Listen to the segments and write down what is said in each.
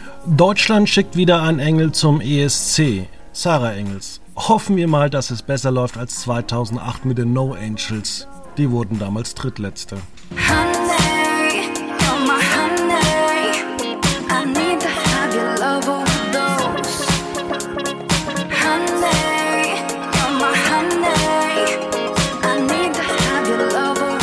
Deutschland schickt wieder einen Engel zum ESC. Sarah Engels. Hoffen wir mal, dass es besser läuft als 2008 mit den No Angels. Die wurden damals Drittletzte. Honey, you're my honey. I need to have your love overdose. Honey, you're my honey. I need to have your love overdose.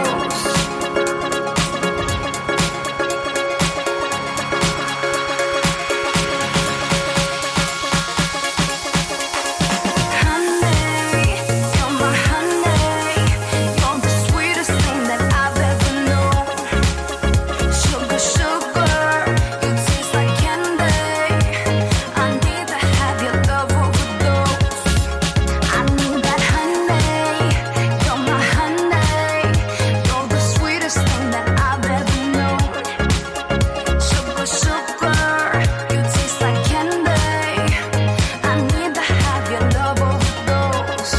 Honey, you're my honey. You're the sweetest thing that I've ever known. Sugar, sugar, you taste like candy. I need to have your love overdose. I need that honey. You're my honey. You're the sweetest thing that I've ever known. Sugar, sugar, you taste like candy. I need to have your love overdose.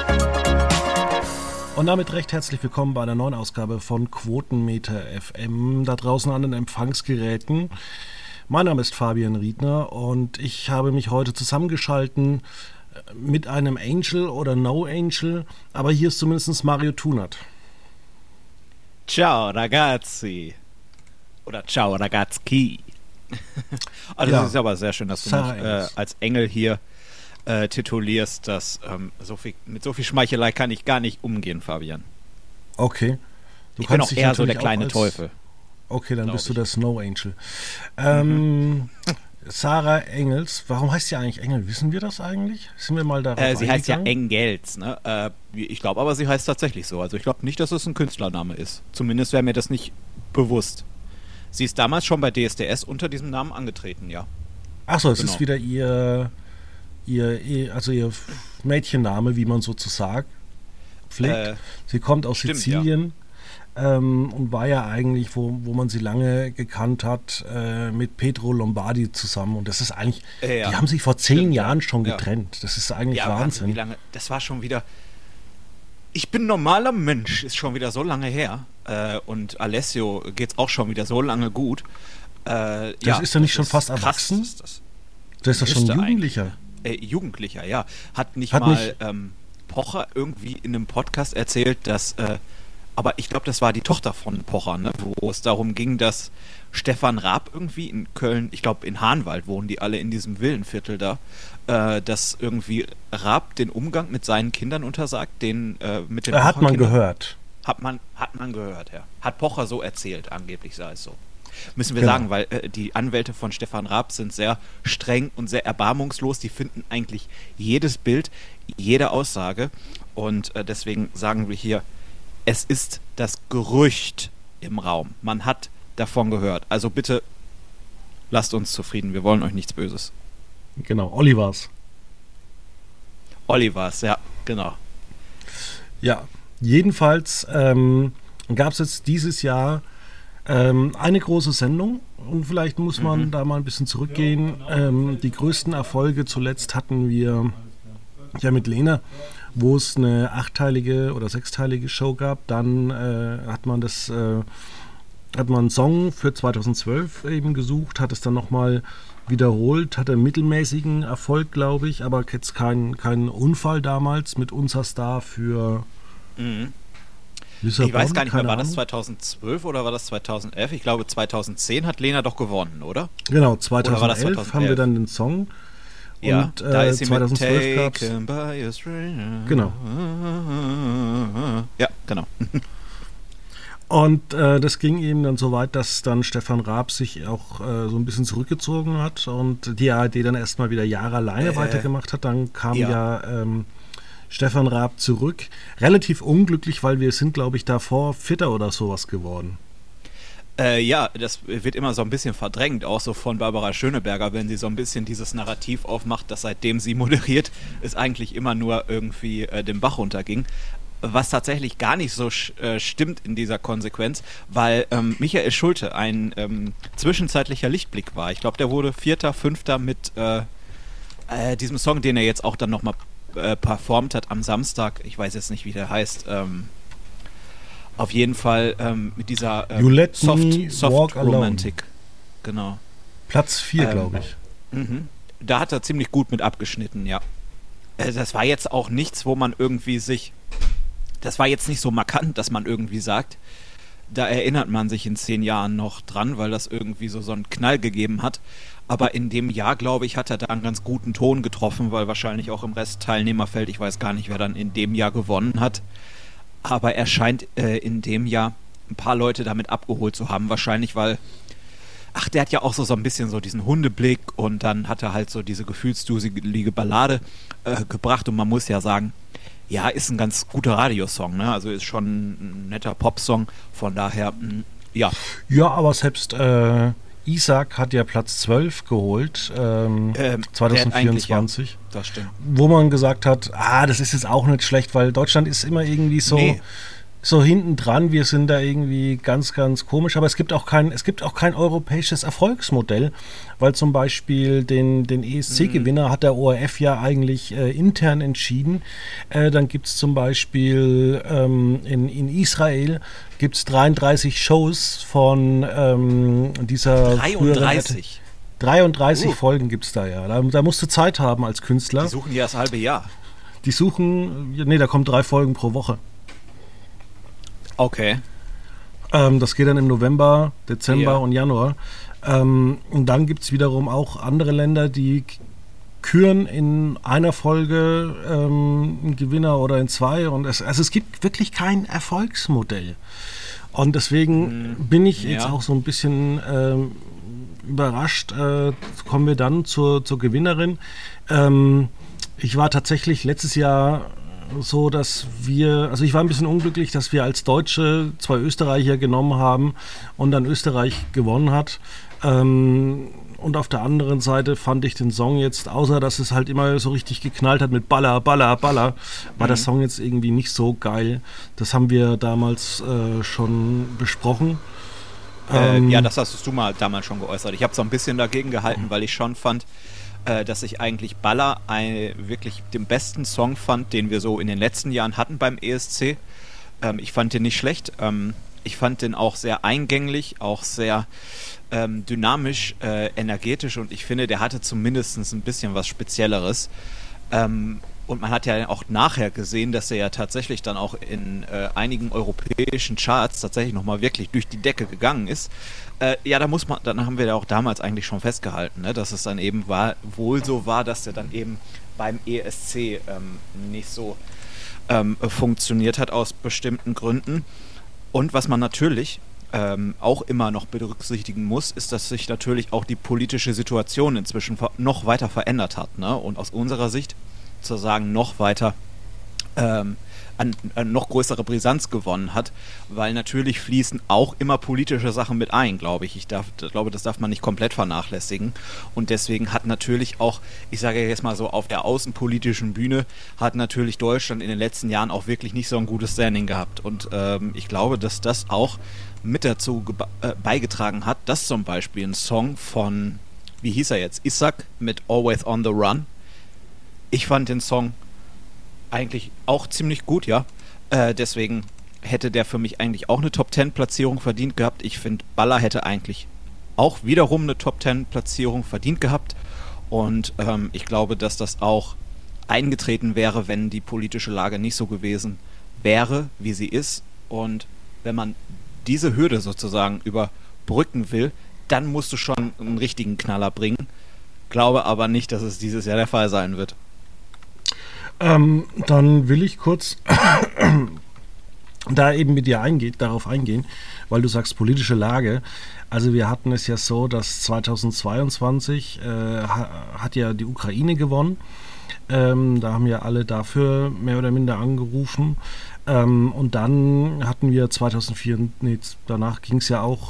Und damit recht herzlich willkommen bei einer neuen Ausgabe von Quotenmeter FM, da draußen an den Empfangsgeräten. Mein Name ist Fabian Riedner und ich habe mich heute zusammengeschalten mit einem Angel oder No Angel, aber hier ist zumindest Mario Tunert. Ciao ragazzi. Oder ciao ragazzi. Also Ja. es ist aber sehr schön, dass du Sarah mich Engels. als Engel hier titulierst. Dass, mit so viel Schmeichelei kann ich gar nicht umgehen, Fabian. Okay. Du Ich bin auch dich eher so natürlich der kleine als- Teufel. Okay, dann glaub bist du ich. der Snow Angel. Sarah Engels, warum heißt sie eigentlich Engel? Wissen wir das eigentlich? Sind wir mal darauf Sie heißt ja eingegangen? Engels, ne? Ich glaube aber, sie heißt tatsächlich so. Also ich glaube nicht, dass es ein Künstlername ist. Zumindest wäre mir das nicht bewusst. Sie ist damals schon bei DSDS unter diesem Namen angetreten, ja. Achso, es Genau. ist wieder ihr Mädchenname, wie man sozusagen pflegt. Sie kommt aus stimmt, Sizilien und war ja eigentlich, wo man sie lange gekannt hat, mit Pedro Lombardi zusammen. Und das ist eigentlich, Ja. die haben sich vor 10 Stimmt, ja. Jahren schon Ja. getrennt. Das ist eigentlich Ja, Wahnsinn. wie lange? Das war schon wieder. Ich bin normaler Mensch, ist schon wieder so lange her. Und Alessio geht's auch schon wieder so lange gut. Das ist er nicht schon fast erwachsen? Ist das. Das ist doch schon Müsste Jugendlicher. Jugendlicher, ja. Hat nicht Hat mal nicht- Pocher irgendwie in einem Podcast erzählt, dass. Aber ich glaube, das war die Tochter von Pocher, ne? Wo es darum ging, dass Stefan Raab irgendwie in Köln, ich glaube in Hahnwald wohnen die alle in diesem Villenviertel da, dass irgendwie Raab den Umgang mit seinen Kindern untersagt, mit den Hat man Pocher-Kindern. gehört. Hat man gehört, ja. Hat Pocher so erzählt, angeblich sei es so. Müssen wir Genau. sagen, weil die Anwälte von Stefan Raab sind sehr streng und sehr erbarmungslos. Die finden eigentlich jedes Bild, jede Aussage. Und deswegen sagen wir hier, es ist das Gerücht im Raum. Man hat davon gehört. Also bitte lasst uns zufrieden. Wir wollen euch nichts Böses. Genau, Olivers. Olivers, ja, genau. Ja, jedenfalls gab es jetzt dieses Jahr eine große Sendung und vielleicht muss man da mal ein bisschen zurückgehen. Die größten Erfolge zuletzt hatten wir ja mit Lena, wo es eine 8-teilige oder 6-teilige Show gab. Dann hat man einen Song für 2012 eben gesucht, hat es dann nochmal wiederholt, hatte einen mittelmäßigen Erfolg, glaube ich, aber jetzt kein Unfall damals mit Unser Star für Lissabon. Ich weiß gar nicht mehr, keine war das Ahnung. 2012 oder war das 2011? Ich glaube 2010 hat Lena doch gewonnen, oder? Genau, Oder war 2011 das haben wir 2011? dann den Song. Ja, Und da ist sie 2012 mit gab's. Taken by a Stranger. Genau. Ja, genau. Und das ging eben dann so weit, dass dann Stefan Raab sich auch so ein bisschen zurückgezogen hat und die ARD dann erstmal wieder Jahre alleine weitergemacht hat. Dann kam ja Stefan Raab zurück. Relativ unglücklich, weil wir sind, glaube ich, davor Vierter oder sowas geworden. Ja, das wird immer so ein bisschen verdrängt, auch so von Barbara Schöneberger, wenn sie so ein bisschen dieses Narrativ aufmacht, dass seitdem sie moderiert, es eigentlich immer nur irgendwie den Bach runterging. Was tatsächlich gar nicht so stimmt in dieser Konsequenz, weil Michael Schulte ein zwischenzeitlicher Lichtblick war. Ich glaube, der wurde Vierter, Fünfter mit diesem Song, den er jetzt auch dann nochmal performt hat am Samstag. Ich weiß jetzt nicht, wie der heißt. Auf jeden Fall mit dieser You Let Me Soft Walk Alone. Romantic. Genau. Platz 4, glaube ich. Da hat er ziemlich gut mit abgeschnitten, ja. Das war jetzt auch nichts, wo man irgendwie das war jetzt nicht so markant, dass man irgendwie sagt, da erinnert man sich in 10 Jahren noch dran, weil das irgendwie so einen Knall gegeben hat. Aber in dem Jahr, glaube ich, hat er da einen ganz guten Ton getroffen, weil wahrscheinlich auch im Rest Teilnehmerfeld, ich weiß gar nicht, wer dann in dem Jahr gewonnen hat, aber er scheint in dem Jahr ein paar Leute damit abgeholt zu haben, wahrscheinlich, weil der hat ja auch so ein bisschen so diesen Hundeblick und dann hat er halt so diese gefühlsduselige Ballade gebracht und man muss ja sagen, ja, ist ein ganz guter Radiosong, ne? Also ist schon ein netter Popsong, von daher, ja. Ja, aber selbst Isaac hat ja Platz 12 geholt, Der hat 2024. ja, das stimmt. Wo man gesagt hat, das ist jetzt auch nicht schlecht, weil Deutschland ist immer irgendwie so hinten dran, wir sind da irgendwie ganz, ganz komisch, aber es gibt auch kein europäisches Erfolgsmodell, weil zum Beispiel den ESC-Gewinner hat der ORF ja eigentlich intern entschieden. Dann gibt es zum Beispiel in Israel gibt es 33 Shows von dieser 33? 33 Folgen gibt es da, ja. Da musst du Zeit haben als Künstler. Die suchen ja das halbe Jahr. Da kommen 3 Folgen pro Woche. Okay. Das geht dann im November, Dezember Ja. und Januar. Und dann gibt es wiederum auch andere Länder, die küren in einer Folge einen Gewinner oder in 2. Und es gibt wirklich kein Erfolgsmodell. Und deswegen bin ich jetzt ja. auch so ein bisschen überrascht. Kommen wir dann zur Gewinnerin. Ich war tatsächlich letztes Jahr so, dass ich war ein bisschen unglücklich, dass wir als Deutsche 2 Österreicher genommen haben und dann Österreich gewonnen hat. Und auf der anderen Seite fand ich den Song jetzt, außer dass es halt immer so richtig geknallt hat mit Baller, Baller, Baller, war der Song jetzt irgendwie nicht so geil. Das haben wir damals schon besprochen. Ja, das hast du mal damals schon geäußert. Ich habe so ein bisschen dagegen gehalten, weil ich schon fand, dass ich eigentlich Baller wirklich den besten Song fand, den wir so in den letzten Jahren hatten beim ESC. Ich fand den nicht schlecht. Ich fand den auch sehr eingänglich, auch sehr dynamisch, energetisch und ich finde, der hatte zumindest ein bisschen was Spezielleres. Und man hat ja auch nachher gesehen, dass er ja tatsächlich dann auch in einigen europäischen Charts tatsächlich nochmal wirklich durch die Decke gegangen ist. Ja, dann haben wir ja auch damals eigentlich schon festgehalten, ne, dass es dann eben wohl so war, dass der dann eben beim ESC nicht so funktioniert hat aus bestimmten Gründen. Und was man natürlich auch immer noch berücksichtigen muss, ist, dass sich natürlich auch die politische Situation inzwischen noch weiter verändert hat, ne? Und aus unserer Sicht zu sagen, noch weiter an noch größere Brisanz gewonnen hat, weil natürlich fließen auch immer politische Sachen mit ein, glaube ich. Ich glaube, das darf man nicht komplett vernachlässigen. Und deswegen hat natürlich auch, ich sage jetzt mal so, auf der außenpolitischen Bühne hat natürlich Deutschland in den letzten Jahren auch wirklich nicht so ein gutes Standing gehabt. Und ich glaube, dass das auch mit dazu beigetragen hat, dass zum Beispiel ein Song von, wie hieß er jetzt, Isaac mit Always on the Run. Ich fand den Song eigentlich auch ziemlich gut, ja. Deswegen hätte der für mich eigentlich auch eine Top-10-Platzierung verdient gehabt. Ich finde, Baller hätte eigentlich auch wiederum eine Top-10-Platzierung verdient gehabt. Und ich glaube, dass das auch eingetreten wäre, wenn die politische Lage nicht so gewesen wäre, wie sie ist. Und wenn man diese Hürde sozusagen überbrücken will, dann musst du schon einen richtigen Knaller bringen. Glaube aber nicht, dass es dieses Jahr der Fall sein wird. Dann will ich kurz da eben mit dir darauf eingehen, weil du sagst politische Lage. Also wir hatten es ja so, dass 2022 hat ja die Ukraine gewonnen. Da haben ja alle dafür mehr oder minder angerufen. Und dann hatten wir 2004, danach ging es ja auch,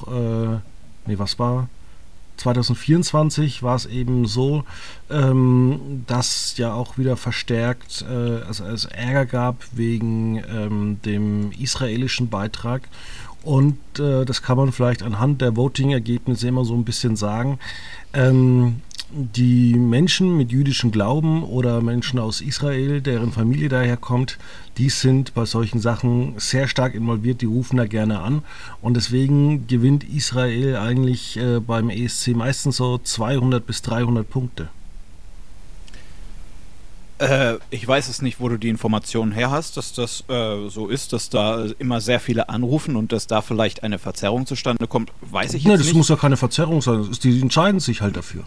2024 war es eben so, dass ja auch wieder verstärkt es Ärger gab wegen dem israelischen Beitrag. Und das kann man vielleicht anhand der Voting-Ergebnisse immer so ein bisschen sagen. die Menschen mit jüdischem Glauben oder Menschen aus Israel, deren Familie daherkommt, die sind bei solchen Sachen sehr stark involviert, die rufen da gerne an. Und deswegen gewinnt Israel eigentlich beim ESC meistens so 200 bis 300 Punkte. Ich weiß es nicht, wo du die Informationen her hast, dass das so ist, dass da immer sehr viele anrufen und dass da vielleicht eine Verzerrung zustande kommt, weiß ich Nee, jetzt das nicht. muss ja keine Verzerrung sein. Die entscheiden sich halt dafür.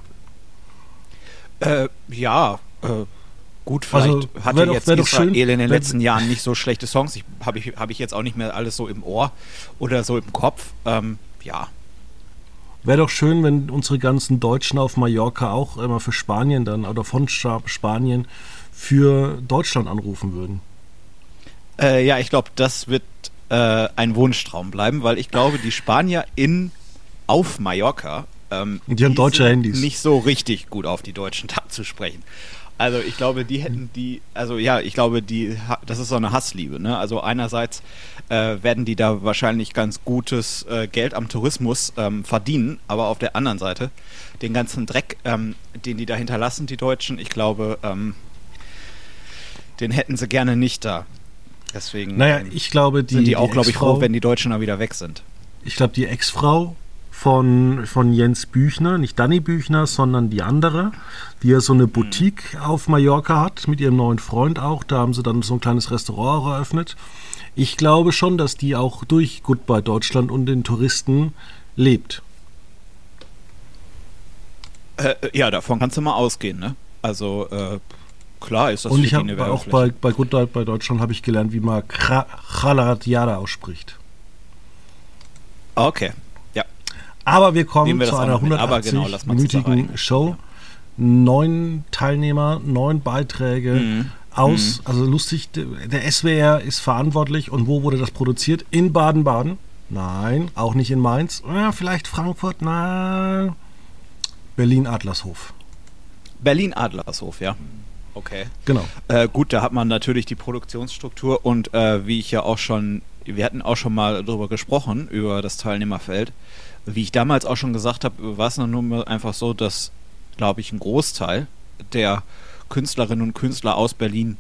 Gut, vielleicht Also, hatte wär doch- jetzt wär doch Israel schön, in den wenn- letzten Jahren nicht so schlechte Songs. Hab ich jetzt auch nicht mehr alles so im Ohr oder so im Kopf. Ja. Wäre doch schön, wenn unsere ganzen Deutschen auf Mallorca auch immer für Spanien dann oder von Spanien für Deutschland anrufen würden. Ja, ich glaube, das wird ein Wunschtraum bleiben, weil ich glaube, die Spanier auf Mallorca Die haben deutsche sind Handys. nicht so richtig gut auf die Deutschen zu sprechen. Also ich glaube, die hätten das ist so eine Hassliebe, ne? Also einerseits werden die da wahrscheinlich ganz gutes Geld am Tourismus verdienen, aber auf der anderen Seite den ganzen Dreck, den die da hinterlassen, die Deutschen, ich glaube, den hätten sie gerne nicht da. Deswegen Naja, ich glaube, sind die auch, glaube ich, Ex-Frau- froh, wenn die Deutschen da wieder weg sind. Ich glaube, die Ex-Frau von Jens Büchner, nicht Dani Büchner, sondern die andere, die ja so eine Boutique auf Mallorca hat, mit ihrem neuen Freund auch. Da haben sie dann so ein kleines Restaurant auch eröffnet. Ich glaube schon, dass die auch durch Goodbye Deutschland und den Touristen lebt. Ja, davon kannst du mal ausgehen, ne? Also, klar ist das Und für ich die eine habe auch Werbefläche. bei Goodbye bei Deutschland habe ich gelernt, wie man Khalaradiada ausspricht. Okay, ja. Aber wir Nehmen kommen wir das zu auch einer noch mit. Aber genau, lass mal zu 180-minütigen Sache Show. 9 Teilnehmer, 9 Beiträge also lustig, der SWR ist verantwortlich. Und wo wurde das produziert? In Baden-Baden? Nein, auch nicht in Mainz. Ja, vielleicht Frankfurt? Nein. Berlin-Adlershof. Berlin-Adlershof, ja. Okay. Genau. Gut, da hat man natürlich die Produktionsstruktur und wie ich ja auch schon, wir hatten auch schon mal darüber gesprochen, über das Teilnehmerfeld. Wie ich damals auch schon gesagt habe, war es nur mal einfach so, dass, glaube ich, ein Großteil der Künstlerinnen und Künstler aus Berlin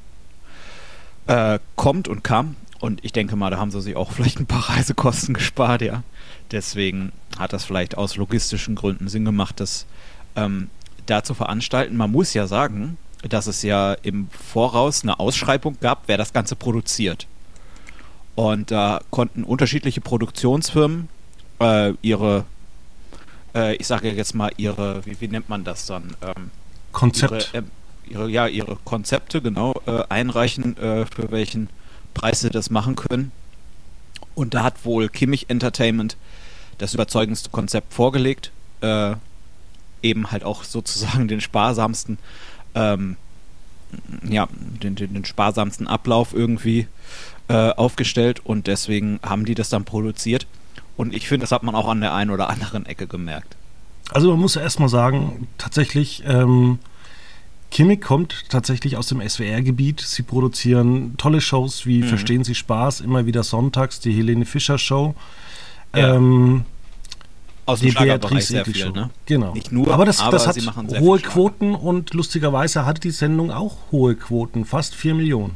kommt und kam. Und ich denke mal, da haben sie sich auch vielleicht ein paar Reisekosten gespart, ja. Deswegen hat das vielleicht aus logistischen Gründen Sinn gemacht, das da zu veranstalten. Man muss ja sagen, dass es ja im Voraus eine Ausschreibung gab, wer das Ganze produziert. Und da konnten unterschiedliche Produktionsfirmen ihihre, ich sage jetzt mal wie nennt man das dann? Konzept. Ihre Konzepte, genau, einreichen, für welchen Preis sie das machen können. Und da hat wohl Kimmich Entertainment das überzeugendste Konzept vorgelegt, eben halt auch sozusagen den sparsamsten, den sparsamsten Ablauf irgendwie aufgestellt und deswegen haben die das dann produziert. Und ich finde, das hat man auch an der einen oder anderen Ecke gemerkt. Also man muss erst mal sagen, tatsächlich, Kimmich kommt tatsächlich aus dem SWR-Gebiet. Sie produzieren tolle Shows wie Verstehen Sie Spaß, immer wieder sonntags, die Helene Fischer Show. Ja. Aus dem Die Schlagerbereich Beatrice sehr Egli viel, Show. ne? Genau. Nicht nur, aber das hat sie machen sehr hohe viel Schlager. Quoten und lustigerweise hatte die Sendung auch hohe Quoten, fast 4 Millionen.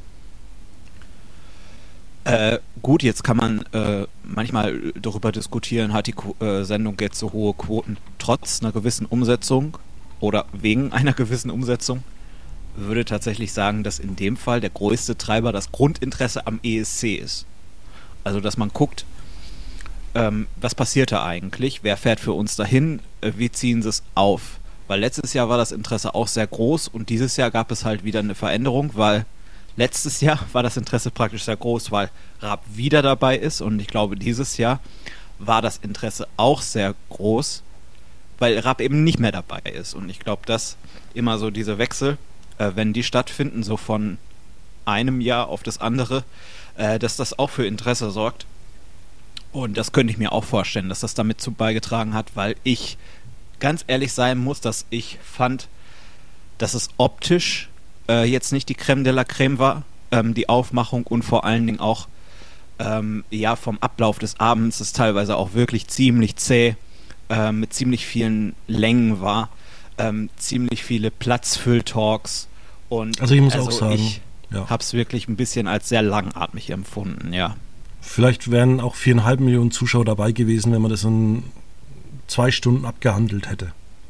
Gut, jetzt kann man manchmal darüber diskutieren, hat die Sendung jetzt so hohe Quoten trotz einer gewissen Umsetzung oder wegen einer gewissen Umsetzung. Würde tatsächlich sagen, dass in dem Fall der größte Treiber das Grundinteresse am ESC ist. Also, dass man guckt, was passiert da eigentlich, wer fährt für uns dahin, wie ziehen sie es auf. Weil letztes Jahr war das Interesse auch sehr groß und dieses Jahr gab es halt wieder eine Veränderung, weil letztes Jahr war das Interesse praktisch sehr groß, weil Raab wieder dabei ist und ich glaube, dieses Jahr war das Interesse auch sehr groß, weil Raab eben nicht mehr dabei ist. Und ich glaube, dass immer so diese Wechsel, wenn die stattfinden, so von einem Jahr auf das andere, dass das auch für Interesse sorgt. Und das könnte ich mir auch vorstellen, dass das damit zu beigetragen hat, weil ich ganz ehrlich sein muss, dass ich fand, dass es optisch jetzt nicht die Crème de la Crème war, die Aufmachung und vor allen Dingen auch vom Ablauf des Abends es teilweise auch wirklich ziemlich zäh mit ziemlich vielen Längen war. ziemlich viele Platzfüll-Talks und Also ich muss auch sagen, ich ja. habe es wirklich ein bisschen als sehr langatmig empfunden, ja. Vielleicht wären auch 4,5 Millionen Zuschauer dabei gewesen, wenn man das in 2 Stunden abgehandelt hätte.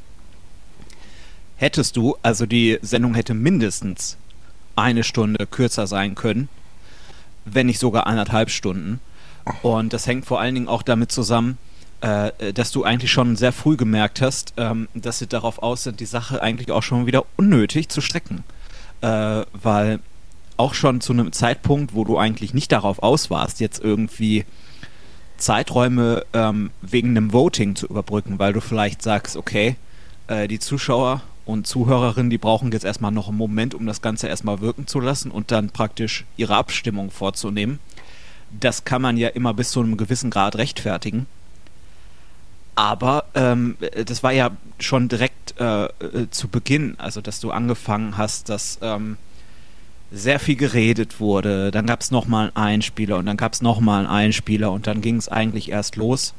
Hättest du, also die Sendung hätte mindestens 1 Stunde kürzer sein können, wenn nicht sogar 1,5 Stunden. Und das hängt vor allen Dingen auch damit zusammen, dass du eigentlich schon sehr früh gemerkt hast, dass sie darauf aus sind, die Sache eigentlich auch schon wieder unnötig zu strecken. Weil auch schon zu einem Zeitpunkt, wo du eigentlich nicht darauf aus warst, jetzt irgendwie Zeiträume wegen einem Voting zu überbrücken, weil du vielleicht sagst, okay, die Zuschauer und Zuhörerinnen, die brauchen jetzt erstmal noch einen Moment, um das Ganze erstmal wirken zu lassen und dann praktisch ihre Abstimmung vorzunehmen. Das kann man ja immer bis zu einem gewissen Grad rechtfertigen. Aber das war ja schon direkt zu Beginn, also dass du angefangen hast, dass sehr viel geredet wurde, dann gab es nochmal einen Einspieler und dann gab es nochmal einen Einspieler und dann ging es eigentlich erst los.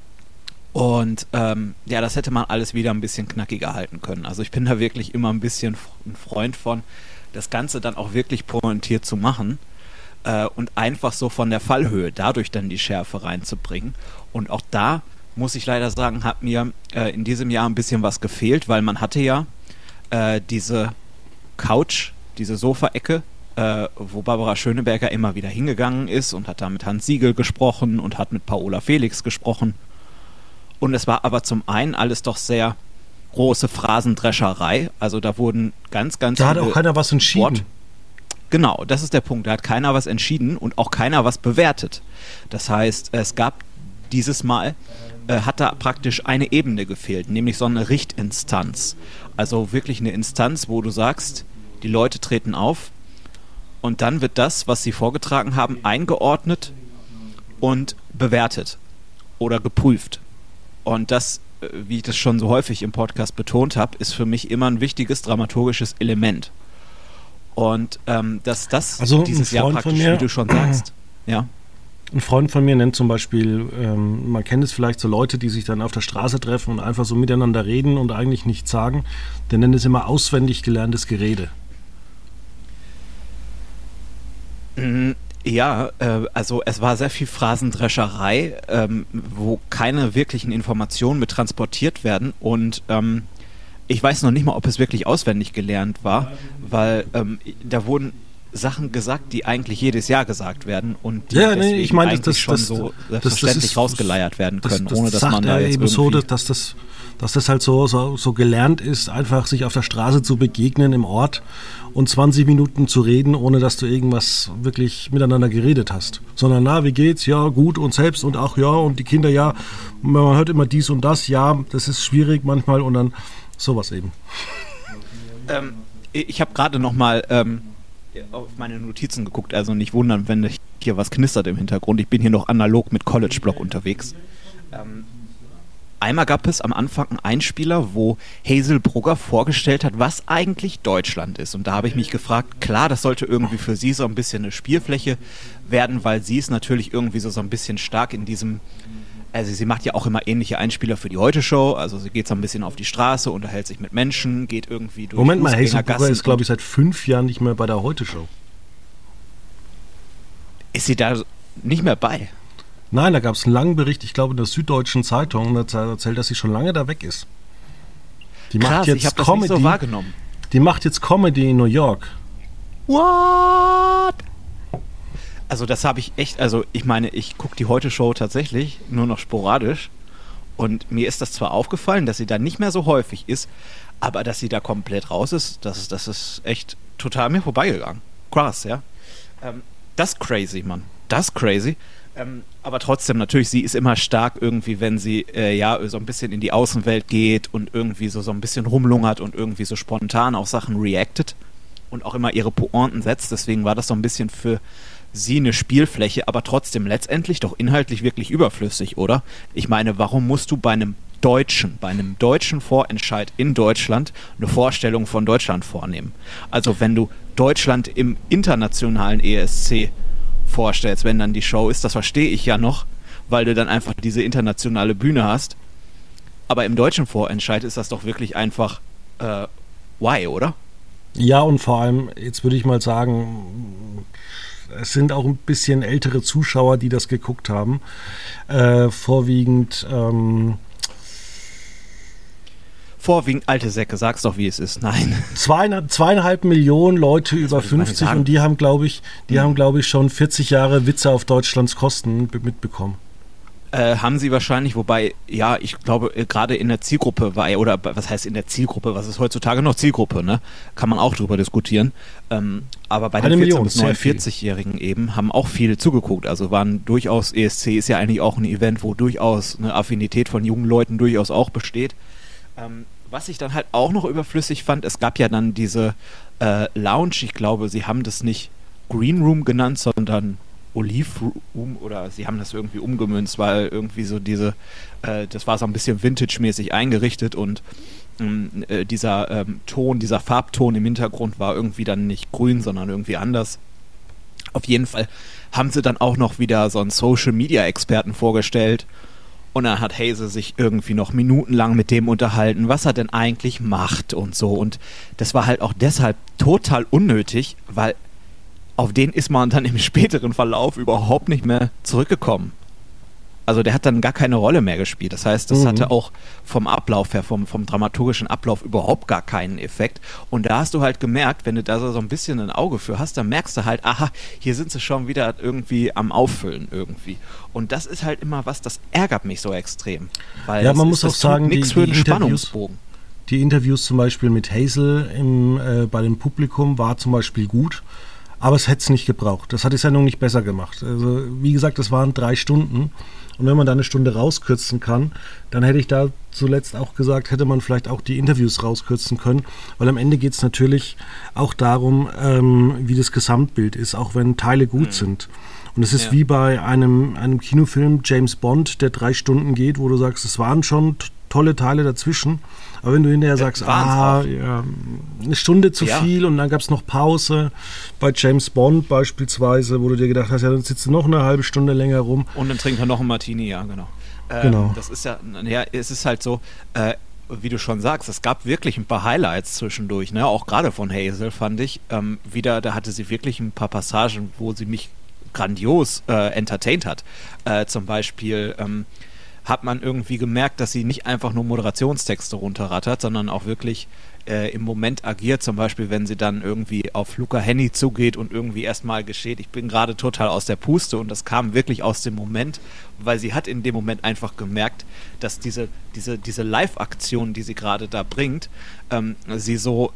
Und ja, das hätte man alles wieder ein bisschen knackiger halten können. Also ich bin da wirklich immer ein bisschen ein Freund von, das Ganze dann auch wirklich pointiert zu machen und einfach so von der Fallhöhe dadurch dann die Schärfe reinzubringen. Und auch da muss ich leider sagen, hat mir in diesem Jahr ein bisschen was gefehlt, weil man hatte ja diese Couch, diese Sofaecke, wo Barbara Schöneberger immer wieder hingegangen ist und hat da mit Hans Siegel gesprochen und hat mit Paola Felix gesprochen. Und es war aber zum einen alles doch sehr große Phrasendrescherei. Also da wurden ganz Da hat auch keiner was entschieden. Genau, das ist der Punkt. Da hat keiner was entschieden und auch keiner was bewertet. Das heißt, es gab dieses Mal, hat da praktisch eine Ebene gefehlt, nämlich so eine Richtinstanz. Also wirklich eine Instanz, wo du sagst, die Leute treten auf und dann wird das, was sie vorgetragen haben, eingeordnet und bewertet oder geprüft. Und das, wie ich das schon so häufig im Podcast betont habe, ist für mich immer ein wichtiges dramaturgisches Element. Und dass das Also dieses Jahr praktisch, wie du schon sagst, ja. Ein Freund von mir nennt zum Beispiel, man kennt es vielleicht so Leute, die sich dann auf der Straße treffen und einfach so miteinander reden und eigentlich nichts sagen, der nennt es immer auswendig gelerntes Gerede. Ja, also es war sehr viel Phrasendrescherei, wo keine wirklichen Informationen mit transportiert werden und ich weiß noch nicht mal, ob es wirklich auswendig gelernt war, weil da wurden Sachen gesagt, die eigentlich jedes Jahr gesagt werden und die ich meine, eigentlich schon so selbstverständlich rausgeleiert werden können, ohne dass man da jetzt eben so, irgendwie... dass das halt so gelernt ist, einfach sich auf der Straße zu begegnen im Ort und 20 Minuten zu reden, ohne dass du irgendwas wirklich miteinander geredet hast. Sondern, na, wie geht's? Ja, gut, und selbst und auch ja, und die Kinder, ja, man hört immer dies und das, ja, das ist schwierig manchmal und dann sowas eben. Ich habe gerade noch mal auf meine Notizen geguckt, also nicht wundern, wenn hier was knistert im Hintergrund. Ich bin hier noch analog mit College-Blog unterwegs. Einmal gab es am Anfang einen Einspieler, wo Hazel Brugger vorgestellt hat, was eigentlich Deutschland ist. Und da habe ich mich gefragt, klar, das sollte irgendwie für sie so ein bisschen eine Spielfläche werden, weil sie ist natürlich irgendwie so ein bisschen stark in diesem, also sie macht ja auch immer ähnliche Einspieler für die Heute-Show, also sie geht so ein bisschen auf die Straße, unterhält sich mit Menschen, geht irgendwie durch Moment mal, Hazel Brugger Fußgängergassen ist, glaube ich, seit 5 Jahren nicht mehr bei der Heute-Show. Ist sie da nicht mehr bei? Nein, da gab es einen langen Bericht, ich glaube in der Süddeutschen Zeitung, da erzählt, dass sie schon lange da weg ist. Die macht Krass, jetzt ich habe das Comedy. nicht so wahrgenommen. Die macht jetzt Comedy in New York. What? Also das habe ich echt, also ich meine, ich gucke die Heute-Show tatsächlich nur noch sporadisch und mir ist das zwar aufgefallen, dass sie da nicht mehr so häufig ist, aber dass sie da komplett raus ist, das ist echt total an mir vorbeigegangen. Krass, ja. Das ist crazy, Mann. Das ist crazy. Aber trotzdem, natürlich, sie ist immer stark irgendwie, wenn sie so ein bisschen in die Außenwelt geht und irgendwie so ein bisschen rumlungert und irgendwie so spontan auf Sachen reactet und auch immer ihre Pointen setzt. Deswegen war das so ein bisschen für sie eine Spielfläche, aber trotzdem letztendlich doch inhaltlich wirklich überflüssig, oder? Ich meine, warum musst du bei einem deutschen Vorentscheid in Deutschland eine Vorstellung von Deutschland vornehmen? Also wenn du Deutschland im internationalen ESC vorstellst, wenn dann die Show ist, das verstehe ich ja noch, weil du dann einfach diese internationale Bühne hast. Aber im deutschen Vorentscheid ist das doch wirklich einfach why, oder? Ja, und vor allem, jetzt würde ich mal sagen, es sind auch ein bisschen ältere Zuschauer, die das geguckt haben. Vorwiegend Vorwiegend alte Säcke, sag's doch, wie es ist. Nein. 2,5 Millionen Leute über wollte ich gar nicht 50 sagen. und die haben, glaube ich, schon 40 Jahre Witze auf Deutschlands Kosten mitbekommen. Haben sie wahrscheinlich, wobei, ja, ich glaube, gerade in der Zielgruppe war, oder was heißt in der Zielgruppe, was ist heutzutage noch Zielgruppe, ne? Kann man auch drüber diskutieren. Aber bei den 14- bis 49-Jährigen eben haben auch viele zugeguckt. Also waren durchaus, ESC ist ja eigentlich auch ein Event, wo durchaus eine Affinität von jungen Leuten durchaus auch besteht. Was ich dann halt auch noch überflüssig fand, es gab ja dann diese Lounge, ich glaube, sie haben das nicht Green Room genannt, sondern Olive Room, oder sie haben das irgendwie umgemünzt, weil irgendwie so das war so ein bisschen Vintage-mäßig eingerichtet und dieser dieser Farbton im Hintergrund war irgendwie dann nicht grün, sondern irgendwie anders. Auf jeden Fall haben sie dann auch noch wieder so einen Social-Media-Experten vorgestellt. Und dann hat Hazel sich irgendwie noch minutenlang mit dem unterhalten, was er denn eigentlich macht und so. Und das war halt auch deshalb total unnötig, weil auf den ist man dann im späteren Verlauf überhaupt nicht mehr zurückgekommen. Also der hat dann gar keine Rolle mehr gespielt. Das heißt, das hatte auch vom Ablauf her, vom dramaturgischen Ablauf überhaupt gar keinen Effekt. Und da hast du halt gemerkt, wenn du da so ein bisschen ein Auge für hast, dann merkst du halt, aha, hier sind sie schon wieder irgendwie am Auffüllen irgendwie. Und das ist halt immer was, das ärgert mich so extrem. Weil ja, man muss auch sagen, nichts für den Spannungsbogen. Die Interviews zum Beispiel mit Hazel bei dem Publikum war zum Beispiel gut. Aber es hätte es nicht gebraucht. Das hat die Sendung nicht besser gemacht. Also, wie gesagt, das waren 3 Stunden. Und wenn man da eine Stunde rauskürzen kann, dann hätte ich da zuletzt auch gesagt, hätte man vielleicht auch die Interviews rauskürzen können. Weil am Ende geht es natürlich auch darum, wie das Gesamtbild ist, auch wenn Teile gut sind. Und es ist wie bei einem Kinofilm, James Bond, der 3 Stunden geht, wo du sagst, es waren schon tolle Teile dazwischen. Aber wenn du hinterher sagst, ja, eine Stunde zu viel und dann gab es noch Pause bei James Bond beispielsweise, wo du dir gedacht hast, ja, dann sitzt du noch eine halbe Stunde länger rum. Und dann trinkt er noch einen Martini, ja, genau. Genau. Das ist ja, es ist halt so, wie du schon sagst, es gab wirklich ein paar Highlights zwischendurch, ne? Auch gerade von Hazel fand ich. Da hatte sie wirklich ein paar Passagen, wo sie mich grandios entertained hat. Zum Beispiel hat man irgendwie gemerkt, dass sie nicht einfach nur Moderationstexte runterrattert, sondern auch wirklich im Moment agiert, zum Beispiel, wenn sie dann irgendwie auf Luca Hänni zugeht und irgendwie erstmal gesteht, ich bin gerade total aus der Puste, und das kam wirklich aus dem Moment, weil sie hat in dem Moment einfach gemerkt, dass diese Live-Aktion, die sie gerade da bringt, sie so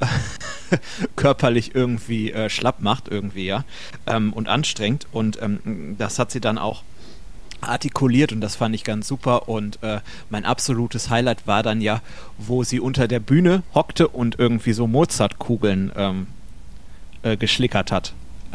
körperlich irgendwie schlapp macht irgendwie, ja, und anstrengt, und das hat sie dann auch artikuliert, und das fand ich ganz super. Und mein absolutes Highlight war dann ja, wo sie unter der Bühne hockte und irgendwie so Mozartkugeln geschlickert hat.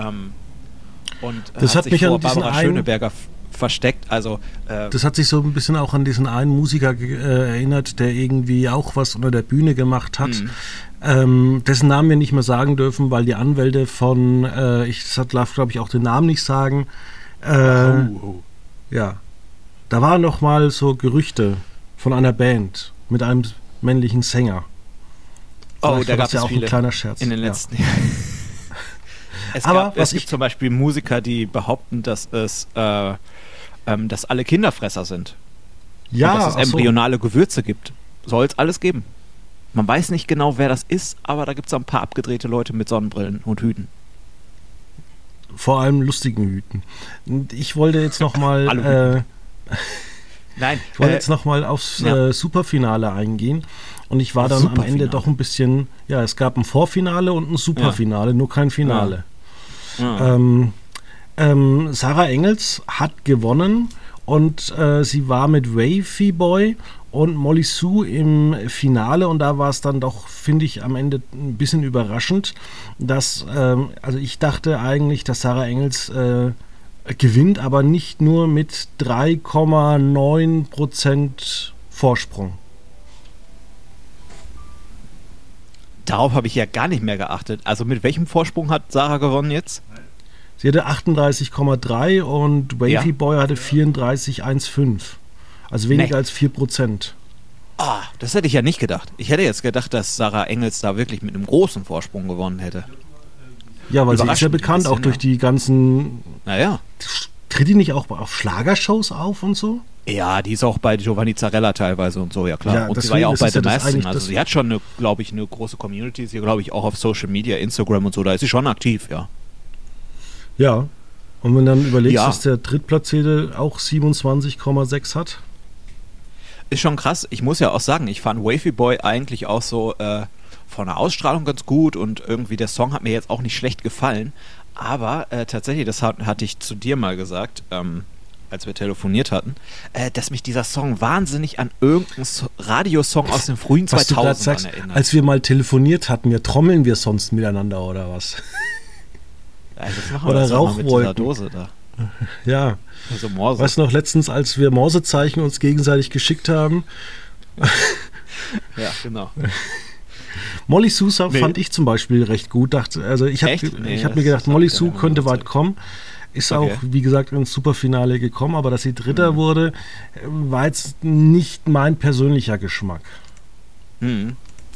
Und das hat mich vor an diesen Barbara Schöneberger versteckt. Also, das hat sich so ein bisschen auch an diesen einen Musiker erinnert, der irgendwie auch was unter der Bühne gemacht hat. Dessen Namen wir nicht mehr sagen dürfen, weil die Anwälte von, ich darf glaube ich auch den Namen nicht sagen, ja, da waren noch mal so Gerüchte von einer Band mit einem männlichen Sänger. Vielleicht da gab es ja auch viele ein kleiner Scherz in den letzten Jahren. Es gibt zum Beispiel Musiker, die behaupten, dass alle Kinderfresser sind. Ja, und dass es embryonale Gewürze gibt. Soll es alles geben. Man weiß nicht genau, wer das ist, aber da gibt es ein paar abgedrehte Leute mit Sonnenbrillen und Hüten. Vor allem lustigen Hüten. Und ich wollte jetzt noch mal aufs Superfinale eingehen. Und ich war dann am Ende doch ein bisschen, ja, es gab ein Vorfinale und ein Superfinale, nur kein Finale. Ja. Sarah Engels hat gewonnen, und sie war mit Wavy Boy und Molly Sue im Finale, und da war es dann doch, finde ich, am Ende ein bisschen überraschend, dass, also ich dachte eigentlich, dass Sarah Engels gewinnt, aber nicht nur mit 3,9% Vorsprung. Darauf habe ich ja gar nicht mehr geachtet. Also mit welchem Vorsprung hat Sarah gewonnen jetzt? Sie hatte 38,3 und Wavy Boy hatte 34,15. Also weniger als 4%. Ah, das hätte ich ja nicht gedacht. Ich hätte jetzt gedacht, dass Sarah Engels da wirklich mit einem großen Vorsprung gewonnen hätte. Ja, weil sie ist ja Überraschend bekannt, ein auch bisschen, durch die ganzen... Naja. Tritt die nicht auch auf Schlagershows auf und so? Ja, die ist auch bei Giovanni Zarella teilweise und so, ja klar. Ja, und sie deswegen war ja auch ist bei es The ja das Masked eigentlich Singer. Also das- sie hat schon, glaube ich, eine große Community. Sie glaube ich auch auf Social Media, Instagram und so. Da ist sie schon aktiv, ja. Ja. Und wenn du dann überlegst, Ja. dass der Drittplatzierte auch 27,6 hat. Ist schon krass. Ich muss ja auch sagen, ich fand Wavy Boy eigentlich auch so von der Ausstrahlung ganz gut und irgendwie der Song hat mir jetzt auch nicht schlecht gefallen. Aber tatsächlich, das hatte ich zu dir mal gesagt, als wir telefoniert hatten, dass mich dieser Song wahnsinnig an irgendeinen Radiosong aus den frühen Was du gerade 2000ern sagst, erinnert. als wir mal telefoniert hatten, wir trommeln wir sonst miteinander oder was? Das machen oder wir jetzt auch mal mit dieser Rauchwolken. Dose da. Ja. Also Morse. Weißt du noch, letztens, als wir Morsezeichen uns gegenseitig geschickt haben, Ja, genau. Molly Sousa Nee. fand ich zum Beispiel recht gut. Also ich habe Echt? Nee, hab mir das gedacht, hat Molly der Sue Männer könnte gezeigt. weit kommen. Ist Okay. auch, wie gesagt, ins Superfinale gekommen, aber dass sie Dritter wurde, war jetzt nicht mein persönlicher Geschmack. Mhm.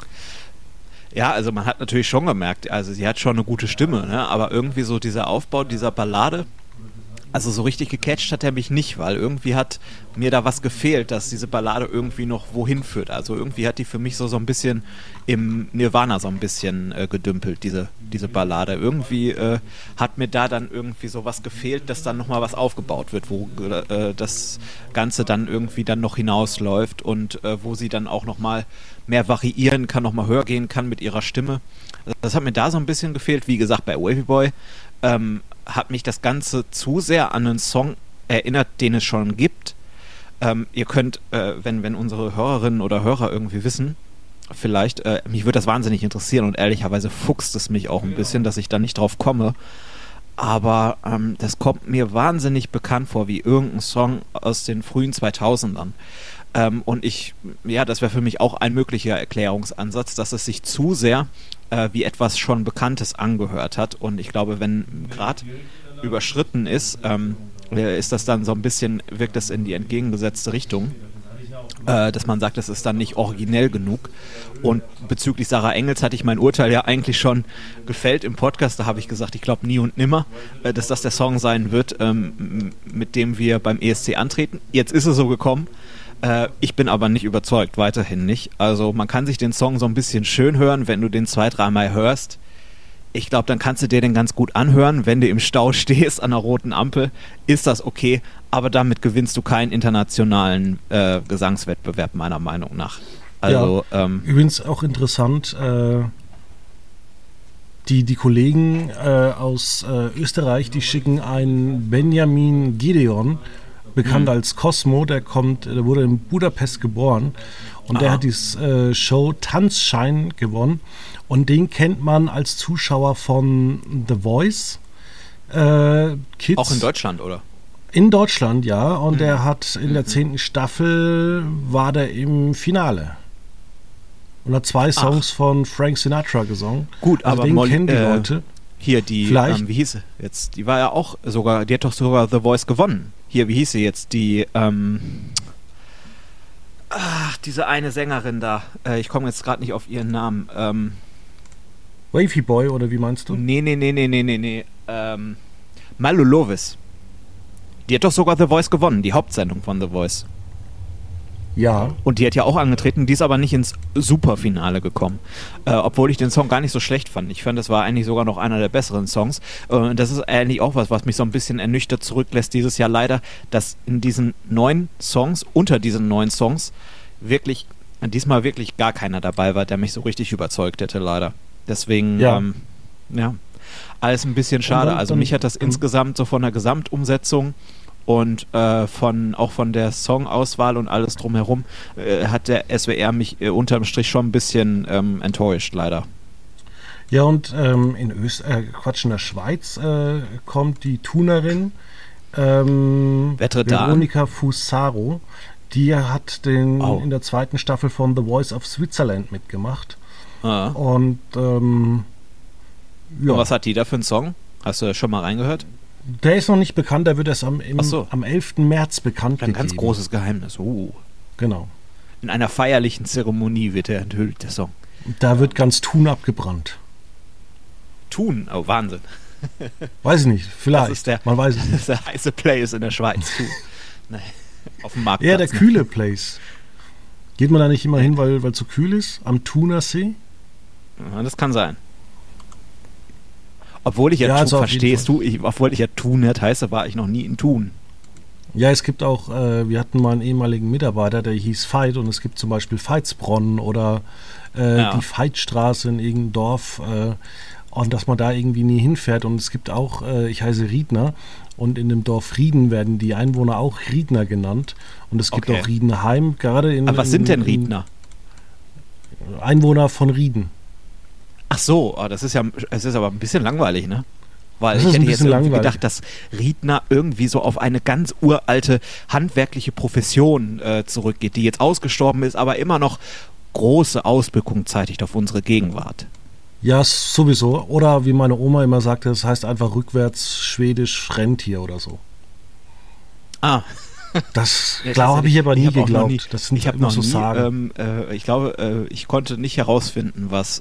Ja, also man hat natürlich schon gemerkt, also sie hat schon eine gute Stimme, ne? Aber irgendwie so dieser Aufbau dieser Ballade, also so richtig gecatcht hat er mich nicht, weil irgendwie hat mir da was gefehlt, dass diese Ballade irgendwie noch wohin führt. Also irgendwie hat die für mich so ein bisschen im Nirvana so ein bisschen gedümpelt, diese Ballade. Irgendwie hat mir da dann irgendwie so was gefehlt, dass dann nochmal was aufgebaut wird, wo das Ganze dann irgendwie dann noch hinausläuft und wo sie dann auch nochmal mehr variieren kann, nochmal höher gehen kann mit ihrer Stimme. Das hat mir da so ein bisschen gefehlt. Wie gesagt, bei Wavy Boy hat mich das Ganze zu sehr an einen Song erinnert, den es schon gibt. Ihr könnt, wenn unsere Hörerinnen oder Hörer irgendwie wissen, vielleicht, mich würde das wahnsinnig interessieren und ehrlicherweise fuchst es mich auch ein bisschen, dass ich da nicht drauf komme. Aber das kommt mir wahnsinnig bekannt vor, wie irgendein Song aus den frühen 2000ern. Und das wäre für mich auch ein möglicher Erklärungsansatz, dass es sich zu sehr wie etwas schon Bekanntes angehört hat. Und ich glaube, wenn Grad überschritten ist, ist das dann so ein bisschen, wirkt das in die entgegengesetzte Richtung. Dass man sagt, das ist dann nicht originell genug. Und bezüglich Sarah Engels hatte ich mein Urteil ja eigentlich schon gefällt im Podcast. Da habe ich gesagt, ich glaube nie und nimmer, dass das der Song sein wird, mit dem wir beim ESC antreten. Jetzt ist es so gekommen. Ich bin aber nicht überzeugt, weiterhin nicht. Also man kann sich den Song so ein bisschen schön hören, wenn du den 2-3 Mal hörst. Ich glaube, dann kannst du dir den ganz gut anhören. Wenn du im Stau stehst an einer roten Ampel, ist das okay. Aber damit gewinnst du keinen internationalen Gesangswettbewerb, meiner Meinung nach. Also, Übrigens auch interessant, die Kollegen aus Österreich, die schicken einen Benjamin Gideon, bekannt als Cosmo, der wurde in Budapest geboren und der Aha. hat die Show Tanzschein gewonnen und den kennt man als Zuschauer von The Voice Kids. auch in Deutschland, oder? In Deutschland, ja, und der hat in der 10. Staffel war der im Finale und hat 2 Songs von Frank Sinatra gesungen. Gut, also aber den Molly- kennen die Leute. Hier, die, Vielleicht- wie hieß sie jetzt? Die war ja auch sogar, die hat doch sogar The Voice gewonnen. Hier, wie hieß sie jetzt? Die, diese eine Sängerin da. Ich komme jetzt gerade nicht auf ihren Namen. Wavy Boy, oder wie meinst du? Nee. Malu Lovis. Die hat doch sogar The Voice gewonnen, die Hauptsendung von The Voice. Ja. Und die hat ja auch angetreten, die ist aber nicht ins Superfinale gekommen. Obwohl ich den Song gar nicht so schlecht fand. Ich fand, das war eigentlich sogar noch einer der besseren Songs. Und das ist eigentlich auch was mich so ein bisschen ernüchtert zurücklässt dieses Jahr leider, dass in diesen 9 Songs, unter diesen 9 Songs, diesmal wirklich gar keiner dabei war, der mich so richtig überzeugt hätte, leider. Deswegen, Ja. alles ein bisschen schade. dann- Also dann- mich hat das insgesamt so von der Gesamtumsetzung und auch von der Songauswahl und alles drumherum hat der SWR mich unterm Strich schon ein bisschen enttäuscht, leider. Ja, und in der Schweiz kommt die Tunerin Wer tritt da an? Veronica Fusaro. Die hat Oh. in der 2. Staffel von The Voice of Switzerland mitgemacht. Ah. Und Und was hat die da für einen Song? Hast du schon mal reingehört? der ist noch nicht bekannt, der wird erst am Ach so. 11. März bekannt Ein ganz gegeben. großes Geheimnis. Genau. In einer feierlichen Zeremonie wird er enthüllt, der Song. Da wird ganz Thun abgebrannt. Thun, oh Wahnsinn. Weiß ich nicht, vielleicht. Das ist der, man weiß es das nicht. ist der heiße Place in der Schweiz. Thun. Nee, auf dem Marktplatz. Eher der kühle Place. Geht man da nicht immer hin, weil es so kühl ist? Am Thunersee? Ja, das kann sein. Obwohl ich ja, Ja, also auf jeden verstehst du, obwohl ich ja Thun nicht heiße, war ich noch nie in Thun. Ja, es gibt auch, wir hatten mal einen ehemaligen Mitarbeiter, der hieß Veit, und es gibt zum Beispiel Veitsbronn oder Ja. die Veitstraße in irgendeinem Dorf, und dass man da irgendwie nie hinfährt. Und es gibt auch, ich heiße Riedner, und in dem Dorf Rieden werden die Einwohner auch Riedner genannt. Und es gibt Okay. auch Riedenheim, gerade in... Aber was sind denn in- Riedner? Einwohner von Rieden. Ach so, es ist aber ein bisschen langweilig, ne? Weil Das ich ist ein hätte jetzt bisschen irgendwie langweilig. gedacht, dass Riedner irgendwie so auf eine ganz uralte handwerkliche Profession zurückgeht, die jetzt ausgestorben ist, aber immer noch große Auswirkungen zeitigt auf unsere Gegenwart. Ja, sowieso. Oder wie meine Oma immer sagte, das heißt einfach rückwärts schwedisch Rentier oder so. Ah, Das ja, habe ich aber nie hab auch noch geglaubt. nie- Das sind ich habe immer noch so nie, Sagen. ich glaube, ich konnte nicht herausfinden, was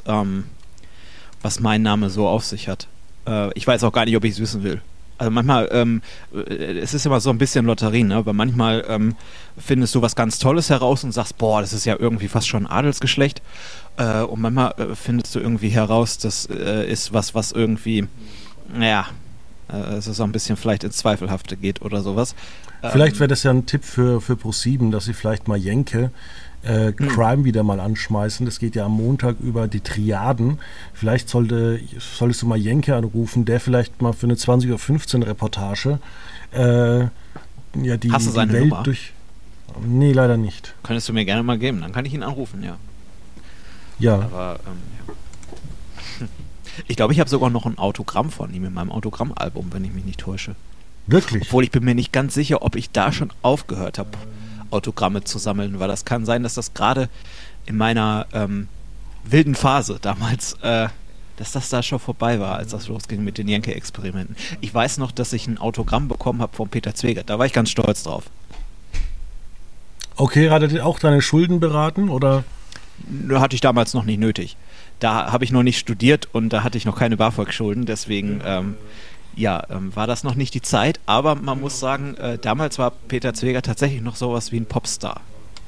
mein Name so auf sich hat. Ich weiß auch gar nicht, ob ich es wissen will. Also manchmal, es ist immer so ein bisschen Lotterie, ne? Aber manchmal findest du was ganz Tolles heraus und sagst, boah, das ist ja irgendwie fast schon ein Adelsgeschlecht. Und manchmal findest du irgendwie heraus, das ist was irgendwie, naja, es ist so ein bisschen vielleicht ins Zweifelhafte geht oder sowas. Vielleicht wäre das ja ein Tipp für Pro7, dass sie vielleicht mal Jenke Crime wieder mal anschmeißen. Das geht ja am Montag über die Triaden. Vielleicht solltest du mal Jenke anrufen, der vielleicht mal für eine 20:15 Uhr Reportage ja, die, Hast du seine die Welt Nummer? durch... Nee, leider nicht. Könntest du mir gerne mal geben, dann kann ich ihn anrufen, ja. Ja, Aber ja. Ich glaube, ich habe sogar noch ein Autogramm von ihm in meinem Autogrammalbum, wenn ich mich nicht täusche. wirklich. Obwohl ich bin mir nicht ganz sicher, ob ich da schon aufgehört habe, Autogramme zu sammeln, weil das kann sein, dass das gerade in meiner wilden Phase damals, dass das da schon vorbei war, als das losging mit den Jenke-Experimenten. Ich weiß noch, dass ich ein Autogramm bekommen habe von Peter Zwegert. Da war ich ganz stolz drauf. Okay, hat er auch deine Schulden beraten, oder? Hatte ich damals noch nicht nötig. Da habe ich noch nicht studiert und da hatte ich noch keine BAföG-Schulden, deswegen war das noch nicht die Zeit, aber man muss sagen, damals war Peter Zwegert tatsächlich noch sowas wie ein Popstar.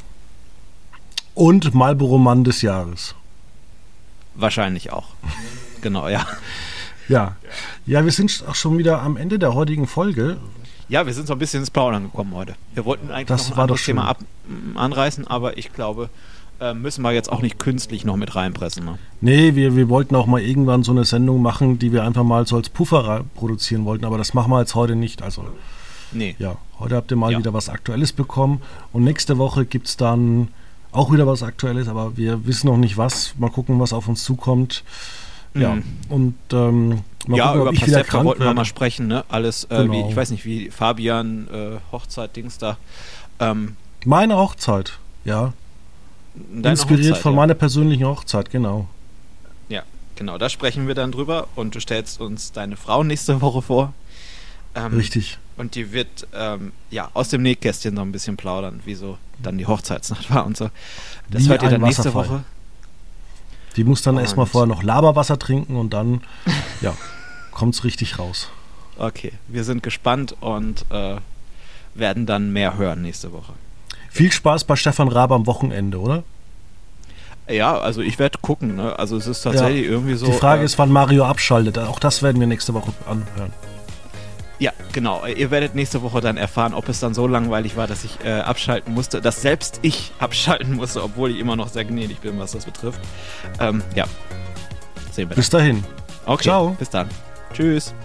Und Marlboro-Mann des Jahres. Wahrscheinlich auch. Genau, ja. Ja. Ja, wir sind auch schon wieder am Ende der heutigen Folge. Ja, wir sind so ein bisschen ins Plaudern gekommen heute. Wir wollten eigentlich Das noch ein war anderes doch Thema schön. anreißen, aber ich glaube, müssen wir jetzt auch nicht künstlich noch mit reinpressen. Ne? Nee, wir wollten auch mal irgendwann so eine Sendung machen, die wir einfach mal so als Puffer produzieren wollten, aber das machen wir jetzt heute nicht. Also Nee. ja, heute habt ihr mal Ja. wieder was Aktuelles bekommen und nächste Woche gibt es dann auch wieder was Aktuelles, aber wir wissen noch nicht was. Mal gucken, was auf uns zukommt. Ja, und mal Ja, gucken, über ob ich wieder Pasewka krank wollten wir werde. mal sprechen, ne? Alles, Genau. ich weiß nicht, wie Fabian, Hochzeit-Dings da. Meine Hochzeit, ja. Deine Inspiriert Hochzeit, von ja. meiner persönlichen Hochzeit, genau. Ja, genau, da sprechen wir dann drüber und du stellst uns deine Frau nächste Woche vor. Richtig. Und die wird aus dem Nähkästchen so ein bisschen plaudern, wie so dann die Hochzeitsnacht war und so. Das Wie hört ihr ein dann nächste Wasserfall. Woche. Die muss dann Und- erstmal vorher noch Laberwasser trinken und dann ja, kommt es richtig raus. Okay, wir sind gespannt und werden dann mehr hören nächste Woche. Viel Spaß bei Stefan Raab am Wochenende, oder? Ja, also ich werde gucken. Ne? Also es ist tatsächlich irgendwie so. Die Frage ist, wann Mario abschaltet. Auch das werden wir nächste Woche anhören. Ja, genau. Ihr werdet nächste Woche dann erfahren, ob es dann so langweilig war, dass ich abschalten musste, dass selbst ich abschalten musste, obwohl ich immer noch sehr gnädig bin, was das betrifft. Ja, sehen wir Bis dann. dahin. Okay, Ciao. bis dann. Tschüss.